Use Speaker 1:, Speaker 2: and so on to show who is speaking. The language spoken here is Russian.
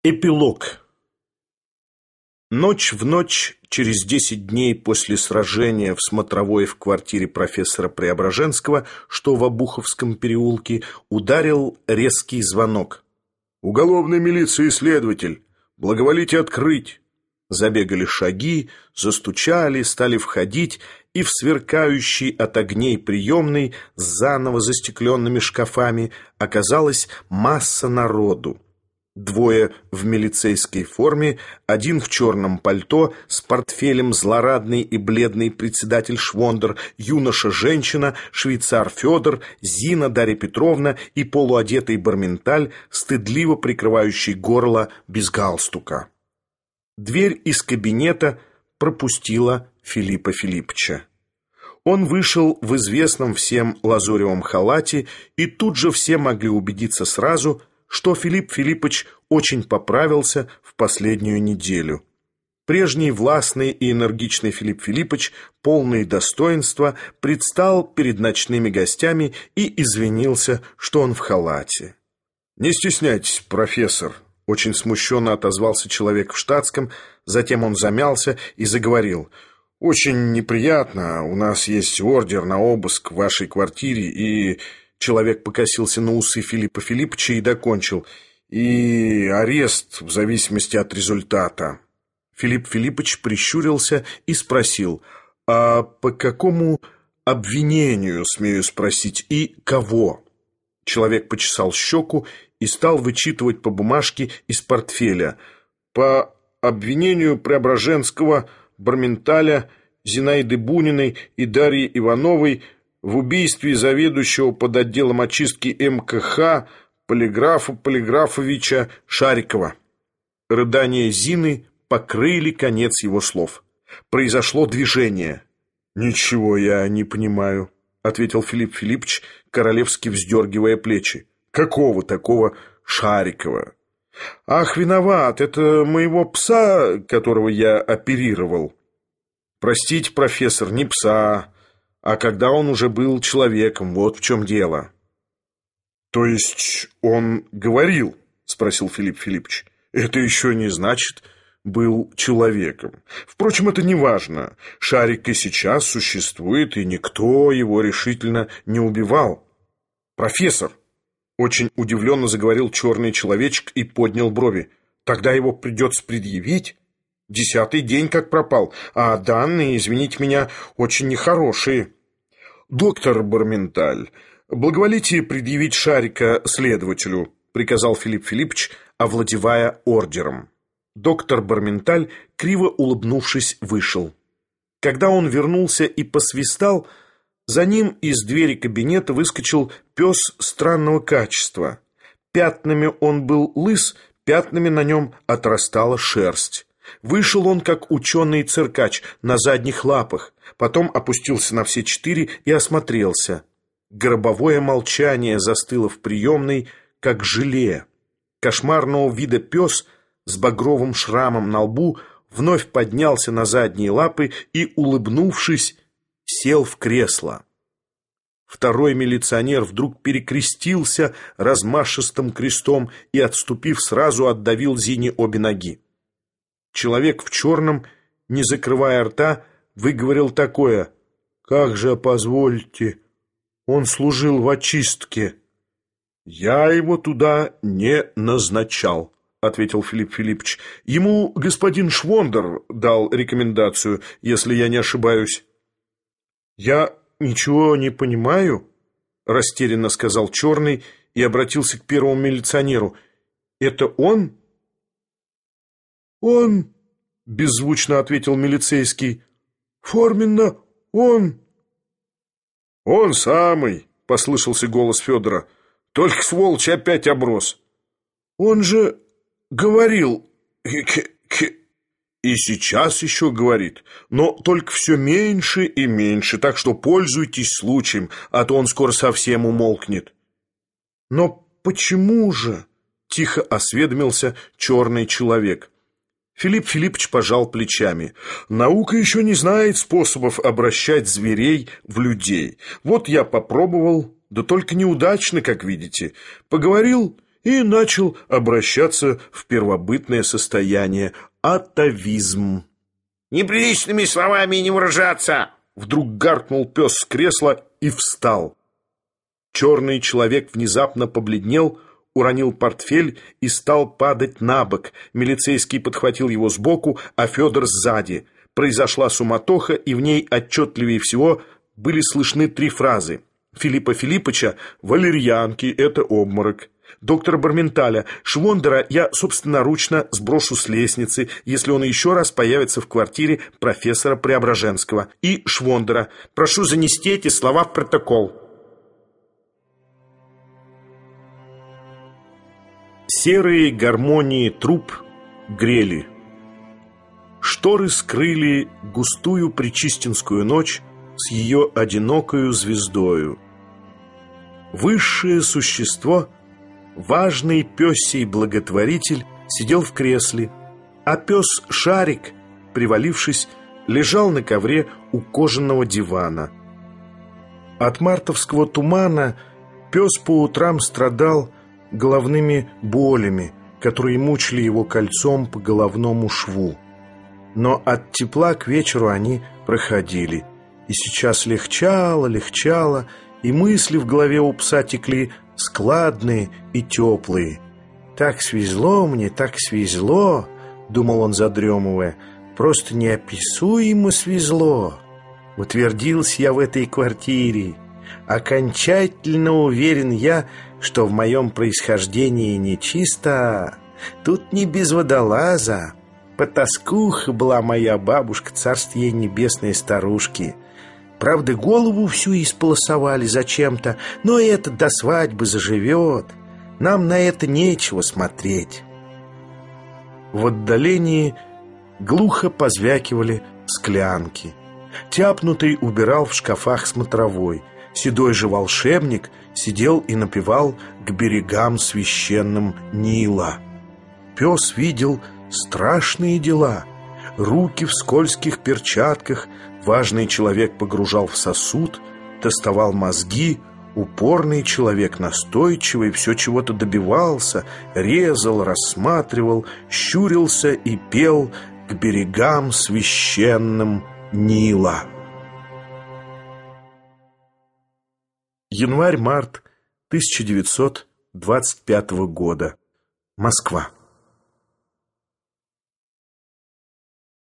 Speaker 1: Эпилог. Ночь в ночь, через 10 дней после сражения в смотровой в квартире профессора Преображенского, что в Обуховском переулке, ударил резкий звонок. «Уголовной милиции следователь! Благоволите открыть!» Забегали шаги, застучали, стали входить, и в сверкающей от огней приемной с заново застекленными шкафами оказалась масса народу. Двое в милицейской форме, один в черном пальто, с портфелем злорадный и бледный председатель Швондер, юноша-женщина, швейцар Федор, Зина Дарья Петровна и полуодетый Барменталь, стыдливо прикрывающий горло без галстука. Дверь из кабинета пропустила Филиппа Филиппыча. Он вышел в известном всем лазуревом халате, и тут же все могли убедиться сразу, что Филипп Филиппыч очень поправился в последнюю неделю. Прежний властный и энергичный Филипп Филиппыч, полный достоинства, предстал перед ночными гостями и извинился, что он в халате. «Не стесняйтесь, профессор», — очень смущенно отозвался человек в штатском, затем он замялся и заговорил. «Очень неприятно, у нас есть ордер на обыск в вашей квартире и...» Человек покосился на усы Филиппа Филиппыча и докончил. «И арест в зависимости от результата». Филипп Филиппыч прищурился и спросил: «А по какому обвинению, смею спросить, и кого?» Человек почесал щеку и стал вычитывать по бумажке из портфеля. «По обвинению Преображенского, Барменталя, Зинаиды Буниной и Дарьи Ивановой в убийстве заведующего под отделом очистки МКХ Полиграфа Полиграфовича Шарикова». Рыдания Зины покрыли конец его слов. Произошло движение. «Ничего я не понимаю», — ответил Филипп Филиппович, королевски вздергивая плечи. «Какого такого Шарикова?» «Ах, виноват, это моего пса, которого я оперировал». «Простите, профессор, не пса, а когда он уже был человеком, вот в чем дело». «То есть он говорил?» — спросил Филипп Филиппович. «Это еще не значит, был человеком. Впрочем, это не важно. Шарик и сейчас существует, и никто его решительно не убивал». «Профессор!» — очень удивленно заговорил черный человечек и поднял брови. «Тогда его придется предъявить? 10-й день как пропал, а данные, извините меня, очень нехорошие». «Доктор Барменталь, благоволите предъявить Шарика следователю», — приказал Филипп Филиппович, овладевая ордером. Доктор Барменталь, криво улыбнувшись, вышел. Когда он вернулся и посвистал, за ним из двери кабинета выскочил пес странного качества. Пятнами он был лыс, пятнами на нем отрастала шерсть. Вышел он, как ученый-циркач, на задних лапах, потом опустился на все 4 и осмотрелся. Гробовое молчание застыло в приемной, как желе. Кошмарного вида пес с багровым шрамом на лбу вновь поднялся на задние лапы и, улыбнувшись, сел в кресло. Второй милиционер вдруг перекрестился размашистым крестом и, отступив, сразу отдавил Зине обе ноги. Человек в черном, не закрывая рта, выговорил такое: «Как же, позвольте, он служил в очистке». «Я его туда не назначал», — ответил Филипп Филиппович. «Ему господин Швондер дал рекомендацию, если я не ошибаюсь». «Я ничего не понимаю», — растерянно сказал черный и обратился к первому милиционеру. «Это он?» «Он», — беззвучно ответил милицейский. «Форменно он». «Он самый», — послышался голос Федора. «Только сволочь опять оброс». «Он же говорил, и сейчас еще говорит, но только все меньше и меньше, так что пользуйтесь случаем, а то он скоро совсем умолкнет». «Но почему же?» — тихо осведомился черный человек. Филипп Филиппович пожал плечами. «Наука еще не знает способов обращать зверей в людей. Вот я попробовал, да только неудачно, как видите. Поговорил и начал обращаться в первобытное состояние – атавизм.
Speaker 2: «Неприличными словами не выражаться!»
Speaker 1: Вдруг гаркнул пес с кресла и встал. Черный человек внезапно побледнел, уронил портфель и стал падать на бок. Милицейский подхватил его сбоку, а Федор сзади. Произошла суматоха, и в ней отчетливее всего были слышны 3 фразы. Филиппа Филиппыча: «Валерьянки – это обморок». Доктора Барменталя: «Швондера я собственноручно сброшу с лестницы, если он еще раз появится в квартире профессора Преображенского». И Швондера: «Прошу занести эти слова в протокол». Серые гармонии труб грели. Шторы скрыли густую пречистинскую ночь с ее одинокою звездою. Высшее существо, важный пёсий благотворитель, сидел в кресле, а пес Шарик, привалившись, лежал на ковре у кожаного дивана. От мартовского тумана пес по утрам страдал головными болями, которые мучили его кольцом по головному шву. Но от тепла к вечеру они проходили, и сейчас легчало, и мысли в голове у пса текли складные и теплые. «Так свезло мне, так свезло», — думал он, задремывая, — «просто неописуемо свезло. Утвердился я в этой квартире. Окончательно уверен я, что в моем происхождении нечисто. Тут не без водолаза. Потаскуха была моя бабушка, царство ей небесной старушки. Правда, голову всю исполосовали зачем-то, но это до свадьбы заживет. Нам на это нечего смотреть». В отдалении глухо позвякивали склянки. Тяпнутый убирал в шкафах смотровой. Седой же волшебник сидел и напевал к берегам священным Нила. Пес видел страшные дела. Руки в скользких перчатках важный человек погружал в сосуд, тестовал мозги. Упорный человек, настойчивый, все чего-то добивался, резал, рассматривал, щурился и пел к берегам священным Нила. Январь-март 1925 года. Москва.